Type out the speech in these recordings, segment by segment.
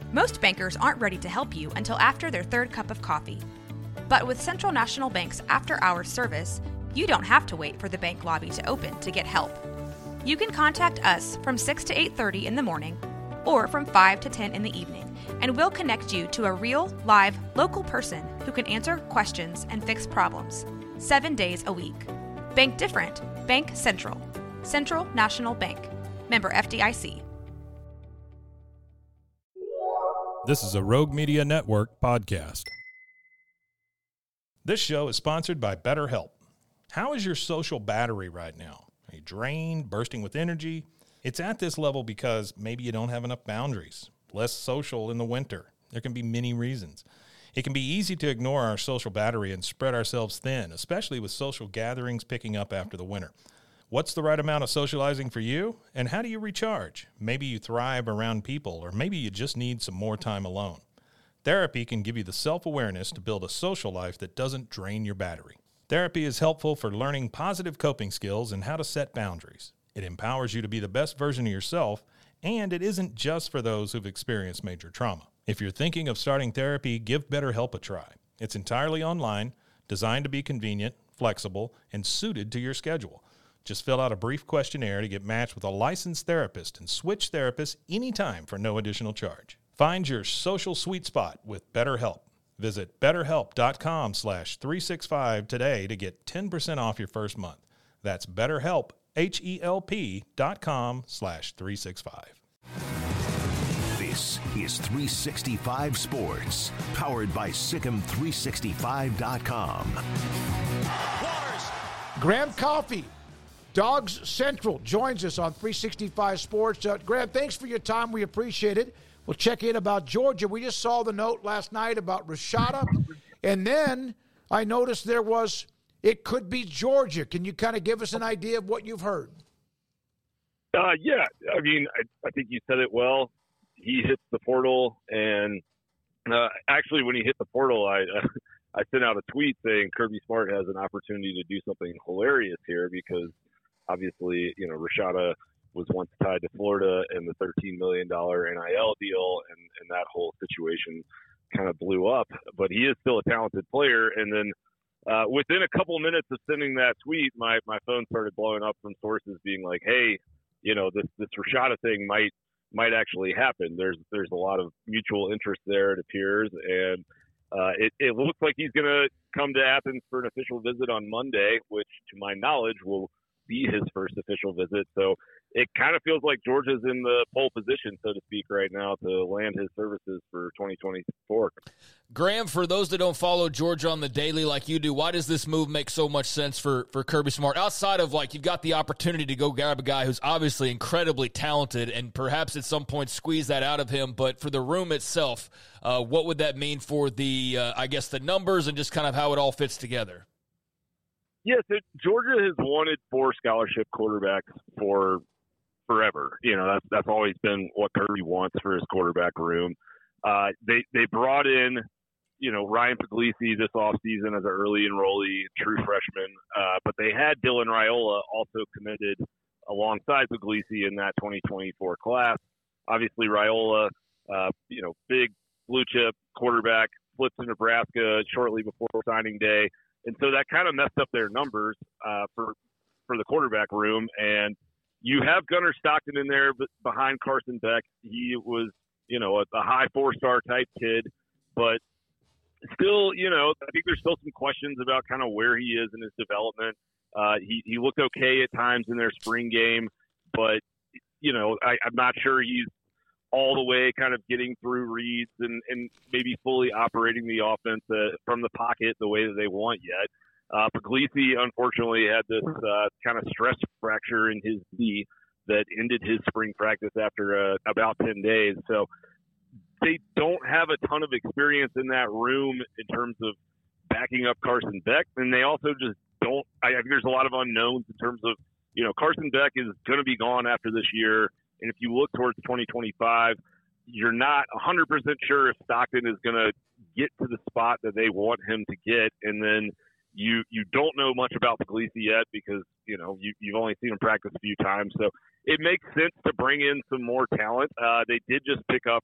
Most bankers aren't ready to help you until after their third cup of coffee. But with Central National Bank's after-hours service, you don't have to wait for the bank lobby to open to get help. You can contact us from 6 to 8:30 in the morning or from 5 to 10 in the evening, and we'll connect you to a real, live, local person who can answer questions and fix problems 7 days a week. Bank different. Bank Central. Central National Bank. Member FDIC. This is a Rogue Media Network podcast. This show is sponsored by BetterHelp. How is your social battery right now? Are you drained, bursting with energy? It's at this level because maybe you don't have enough boundaries, less social in the winter. There can be many reasons. It can be easy to ignore our social battery and spread ourselves thin, especially with social gatherings picking up after the winter. What's the right amount of socializing for you, and how do you recharge? Maybe you thrive around people, or maybe you just need some more time alone. Therapy can give you the self-awareness to build a social life that doesn't drain your battery. Therapy is helpful for learning positive coping skills and how to set boundaries. It empowers you to be the best version of yourself, and it isn't just for those who've experienced major trauma. If you're thinking of starting therapy, give BetterHelp a try. It's entirely online, designed to be convenient, flexible, and suited to your schedule. Just fill out a brief questionnaire to get matched with a licensed therapist and switch therapists anytime for no additional charge. Find your social sweet spot with BetterHelp. Visit BetterHelp.com/365 today to get 10% off your first month. That's BetterHelp, HELP.com/365. This is 365 Sports, powered by SicEm365.com. Graham Coffee, Dogs Central, joins us on 365 Sports. Graham, thanks for your time. We appreciate it. We'll check in about Georgia. We just saw the note last night about Rashada, and then I noticed it could be Georgia. Can you kind of give us an idea of what you've heard? Yeah, I mean, I think you said it well. He hits the portal, and actually when he hit the portal, I sent out a tweet saying Kirby Smart has an opportunity to do something hilarious here because obviously, you know, Rashada was once tied to Florida and the $13 million NIL deal, and that whole situation kind of blew up. But he is still a talented player. And then within a couple minutes of sending that tweet, my phone started blowing up from sources being like, hey, you know, this Rashada thing might actually happen. There's a lot of mutual interest there, it appears, and it looks like he's going to come to Athens for an official visit on Monday, which, to my knowledge, will be his first official visit. So it kind of feels like Georgia's in the pole position, so to speak, right now to land his services for 2024. Graham, for those that don't follow Georgia on the daily like you do, why does this move make so much sense for Kirby Smart? Outside of, like, you've got the opportunity to go grab a guy who's obviously incredibly talented and perhaps at some point squeeze that out of him, but for the room itself, what would that mean for the, I guess, the numbers and just kind of how it all fits together? Yes, Georgia has wanted 4 scholarship quarterbacks for forever. You know, that's always been what Kirby wants for his quarterback room. They brought in, you know, Ryan Puglisi this offseason as an early enrollee, true freshman, but they had Dylan Raiola also committed alongside Puglisi in that 2024 class. Obviously, Raiola, you know, big blue chip quarterback, flipped to Nebraska shortly before signing day. And so that kind of messed up their numbers for the quarterback room. And you have Gunnar Stockton in there behind Carson Beck. He was, you know, a high 4-star type kid, but still, you know, I think there's still some questions about kind of where he is in his development. He looked okay at times in their spring game, but, you know, I'm not sure he's all the way kind of getting through reads and maybe fully operating the offense from the pocket the way that they want yet. Puglisi, unfortunately, had this kind of stress fracture in his knee that ended his spring practice after about 10 days. So they don't have a ton of experience in that room in terms of backing up Carson Beck. And they also just don't – I think there's a lot of unknowns in terms of, you know, Carson Beck is going to be gone after this year. And if you look towards 2025, you're not 100% sure if Stockton is going to get to the spot that they want him to get. And then you don't know much about Puglisi yet because, you know, you've only seen him practice a few times. So it makes sense to bring in some more talent. They did just pick up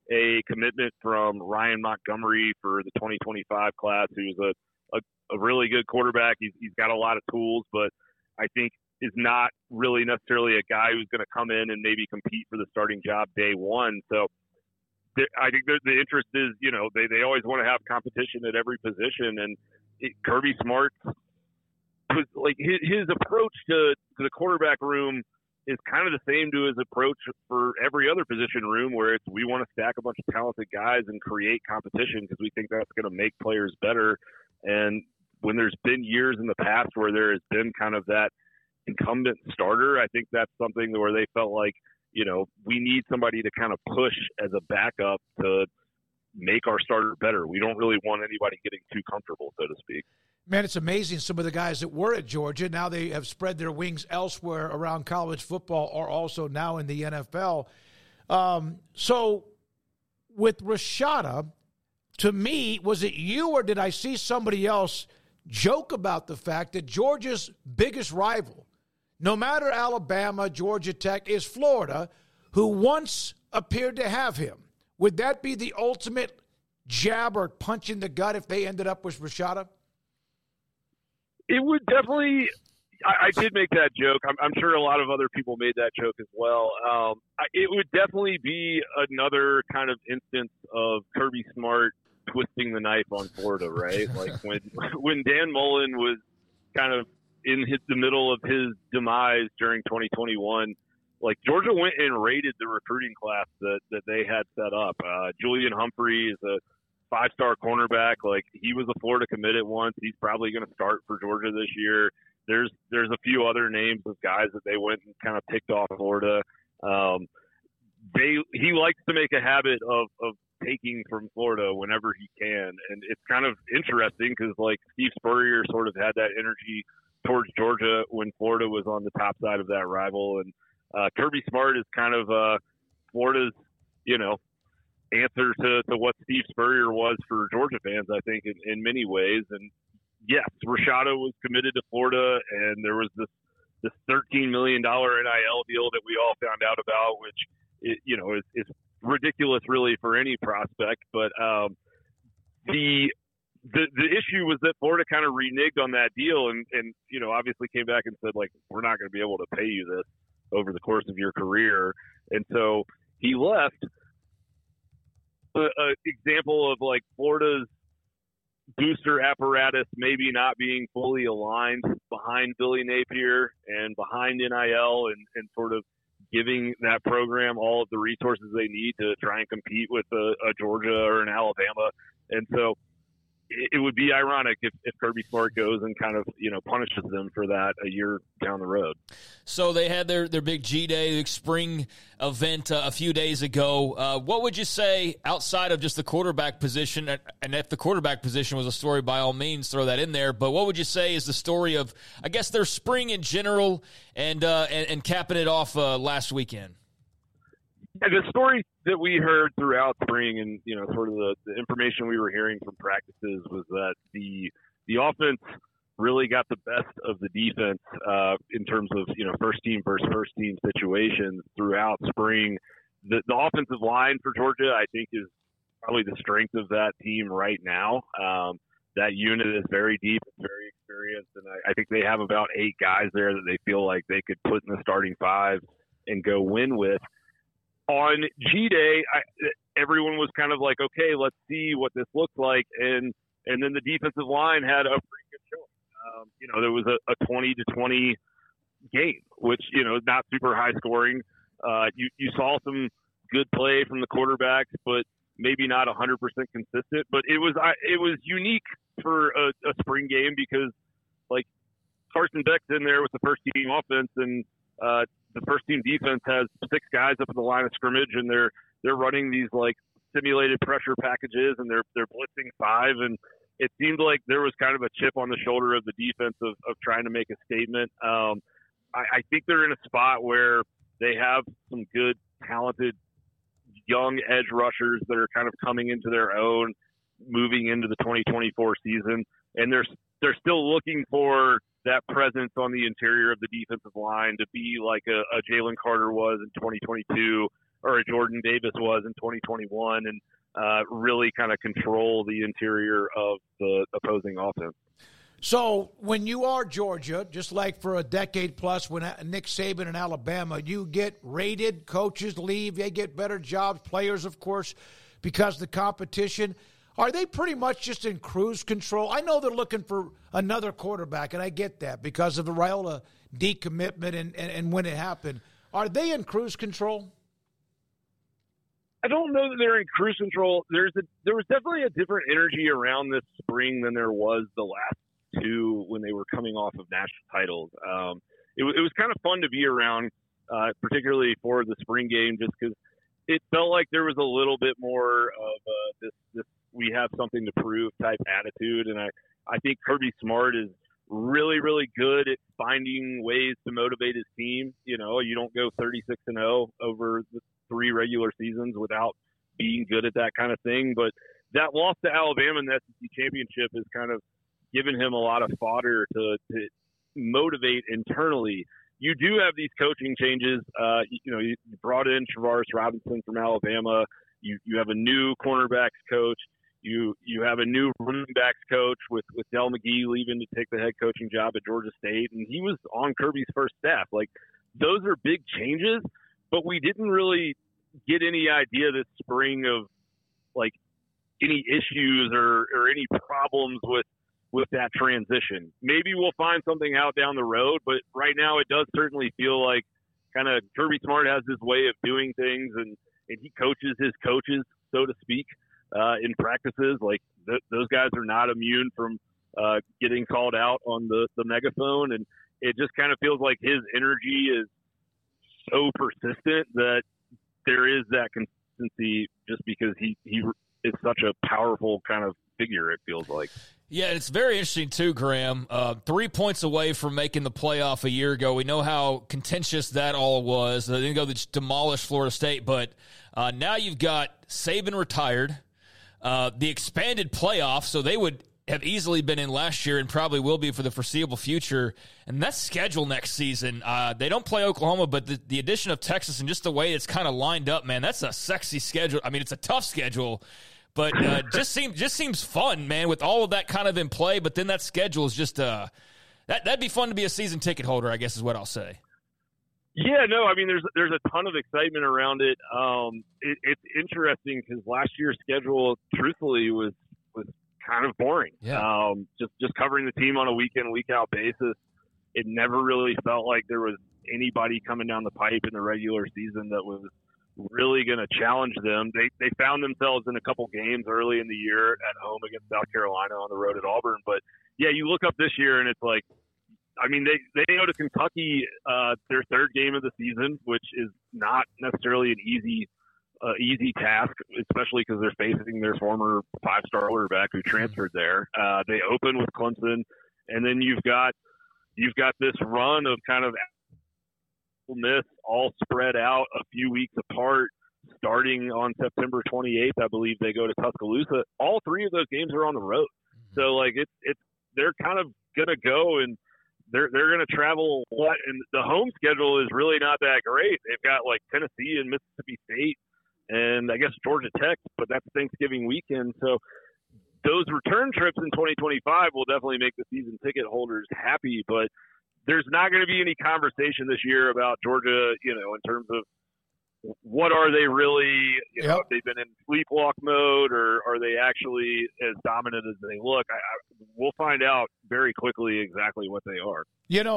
a commitment from Ryan Montgomery for the 2025 class, who's a really good quarterback. He's got a lot of tools, but I think is not really necessarily a guy who's going to come in and maybe compete for the starting job day one. So I think the interest is, they always want to have competition at every position. And Kirby Smart, like his approach to the quarterback room is kind of the same to his approach for every other position room, where it's we want to stack a bunch of talented guys and create competition because we think that's going to make players better. And when there's been years in the past where there has been kind of that incumbent starter, I think that's something where they felt like, we need somebody to kind of push as a backup to make our starter better. We don't really want anybody getting too comfortable, so to speak. Man, it's amazing. Some of the guys that were at Georgia, now they have spread their wings elsewhere around college football, are also now in the NFL. So with Rashada, to me, was it you or did I see somebody else joke about the fact that Georgia's biggest rival, no matter Alabama, Georgia Tech, is Florida, who once appeared to have him? Would that be the ultimate jab or punch in the gut if they ended up with Rashada? It would definitely – I did make that joke. I'm sure a lot of other people made that joke as well. It would definitely be another kind of instance of Kirby Smart twisting the knife on Florida, right? Like when Dan Mullen was kind of in the middle of his demise during 2021, like Georgia went and raided the recruiting class that they had set up. Julian Humphrey is a 5-star cornerback. Like, he was a Florida committed once. He's probably going to start for Georgia this year. There's a few other names of guys that they went and kind of picked off Florida. He likes to make a habit of taking from Florida whenever he can. And it's kind of interesting because, like, Steve Spurrier sort of had that energy towards Georgia when Florida was on the top side of that rival. And Kirby Smart is kind of Florida's, answer to what Steve Spurrier was for Georgia fans, I think, in many ways. And yes, Rashada was committed to Florida, and there was this $13 million NIL deal that we all found out about, which is ridiculous really for any prospect. But the issue was that Florida kind of reneged on that deal and obviously came back and said, like, we're not going to be able to pay you this over the course of your career. And so he left. An example of, like, Florida's booster apparatus maybe not being fully aligned behind Billy Napier and behind NIL and sort of giving that program all of the resources they need to try and compete with a Georgia or an Alabama. And so it would be ironic if Kirby Smart goes and kind of, punishes them for that a year down the road. So they had their big G-Day, spring event a few days ago. What would you say outside of just the quarterback position? And if the quarterback position was a story, by all means, throw that in there. But what would you say is the story of, I guess, their spring in general and capping it off last weekend? And the story that we heard throughout spring and, sort of the information we were hearing from practices was that the offense really got the best of the defense in terms of, first team versus first team situations throughout spring. The offensive line for Georgia, I think, is probably the strength of that team right now. That unit is very deep, very experienced, and I think they have about 8 guys there that they feel like they could put in the starting 5 and go win with. On G-Day, everyone was kind of like, okay, let's see what this looks like. And then the defensive line had a pretty good showing. There was a 20-20 game, which, is not super high scoring. You saw some good play from the quarterbacks, but maybe not 100% consistent. But it was unique for a spring game because, like, Carson Beck's in there with the first team offense, and the first team defense has 6 guys up at the line of scrimmage, and they're running these, like, simulated pressure packages, and they're blitzing 5. And it seemed like there was kind of a chip on the shoulder of the defense of trying to make a statement. I think they're in a spot where they have some good, talented, young edge rushers that are kind of coming into their own, moving into the 2024 season, and they're still looking for that presence on the interior of the defensive line to be like a Jalen Carter was in 2022, or Jordan Davis was in 2021, and really kind of control the interior of the opposing offense. So when you are Georgia, just like for a decade plus when Nick Saban in Alabama, you get rated, coaches leave, they get better jobs, players, of course, because of the competition. Are they pretty much just in cruise control? I know they're looking for another quarterback, and I get that because of the Raiola decommitment and when it happened. Are they in cruise control? I don't know that they're in cruise control. There was definitely a different energy around this spring than there was the last two when they were coming off of national titles. It was kind of fun to be around, particularly for the spring game, just because it felt like there was a little bit more of this we have something to prove type attitude. And I think Kirby Smart is really, really good at finding ways to motivate his team. You know, you don't go 36-0 over the 3 regular seasons without being good at that kind of thing. But that loss to Alabama in the SEC championship has kind of given him a lot of fodder to motivate internally. You do have these coaching changes. You brought in Travaris Robinson from Alabama. You have a new cornerbacks coach. You have a new running backs coach with Del McGee leaving to take the head coaching job at Georgia State, and he was on Kirby's first staff. Like, those are big changes, but we didn't really get any idea this spring of like any issues or any problems with that transition. Maybe we'll find something out down the road, but right now it does certainly feel like kind of Kirby Smart has his way of doing things, and he coaches his coaches, so to speak, in practices. Like those guys are not immune from getting called out on the megaphone, and it just kind of feels like his energy is so persistent that there is that consistency just because he is such a powerful kind of figure, it feels like. Yeah, it's very interesting too, Graham. 3 points away from making the playoff a year ago. We know how contentious that all was. They didn't go to demolish Florida State, but now you've got Saban retired, the expanded playoff, so they would have easily been in last year and probably will be for the foreseeable future. And that's scheduled next season. They don't play Oklahoma, but the addition of Texas and just the way it's kind of lined up, man, that's a sexy schedule. I mean, it's a tough schedule, but just seems fun, man, with all of that kind of in play. But then that schedule is just that'd be fun to be a season ticket holder, I guess is what I'll say. Yeah, no, I mean, there's a ton of excitement around it. It's interesting because last year's schedule, truthfully, was kind of boring. Yeah. Just covering the team on a week-in, week-out basis. It never really felt like there was anybody coming down the pipe in the regular season that was really going to challenge them. They found themselves in a couple games early in the year at home against South Carolina, on the road at Auburn. But, yeah, you look up this year and it's like, I mean, they go to Kentucky, their third game of the season, which is not necessarily an easy task, especially because they're facing their former 5-star quarterback who transferred there. They open with Clemson, and then you've got this run of kind of Miss all spread out a few weeks apart. Starting on September 28th, I believe they go to Tuscaloosa. All 3 of those games are on the road, so like they're kind of gonna go and they're going to travel a lot, and the home schedule is really not that great. They've got like Tennessee and Mississippi State and I guess Georgia Tech, but that's Thanksgiving weekend. So those return trips in 2025 will definitely make the season ticket holders happy, but there's not going to be any conversation this year about Georgia, in terms of what are they really, have they been in sleepwalk mode, or are they actually as dominant as they look? We'll find out very quickly exactly what they are.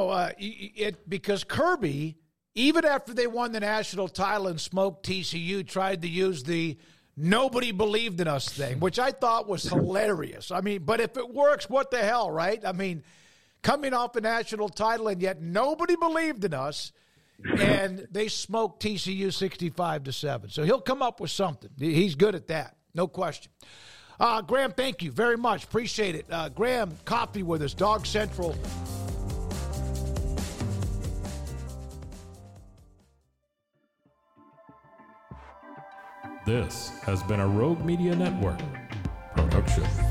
Because Kirby, even after they won the national title and smoked TCU, tried to use the nobody believed in us thing, which I thought was hilarious. I mean, but if it works, what the hell, right? I mean, coming off a national title and yet nobody believed in us. And they smoked TCU 65-7. So he'll come up with something. He's good at that, no question. Graham, thank you very much. Appreciate it. Graham, coffee with us, Dog Central. This has been a Rogue Media Network production.